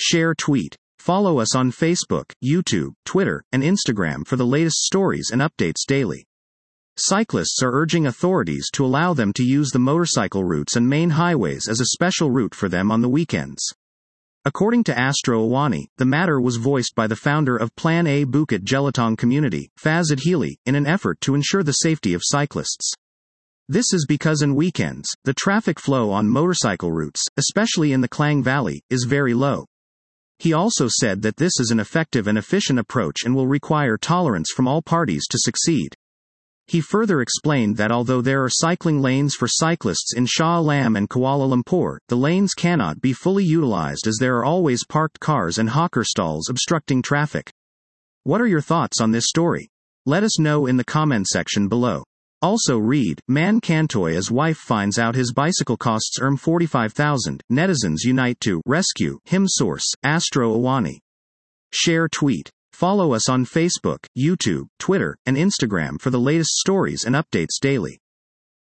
Share tweet. Follow us on Facebook, YouTube, Twitter, and Instagram for the latest stories and updates daily. Cyclists are urging authorities to allow them to use the motorcycle routes and main highways as a special route for them on the weekends. According to Astro Awani, the matter was voiced by the founder of Plan A Bukit Jelutong Community, Fazad Healy, in an effort to ensure the safety of cyclists. This is because on weekends, the traffic flow on motorcycle routes, especially in the Klang Valley, is very low. He also said that this is an effective and efficient approach and will require tolerance from all parties to succeed. He further explained that although there are cycling lanes for cyclists in Shah Alam and Kuala Lumpur, the lanes cannot be fully utilized as there are always parked cars and hawker stalls obstructing traffic. What are your thoughts on this story? Let us know in the comment section below. Also read, Man Kantoy as wife finds out his bicycle costs 45,000, netizens unite to rescue him. Source, Astro Awani. Share tweet. Follow us on Facebook, YouTube, Twitter, and Instagram for the latest stories and updates daily.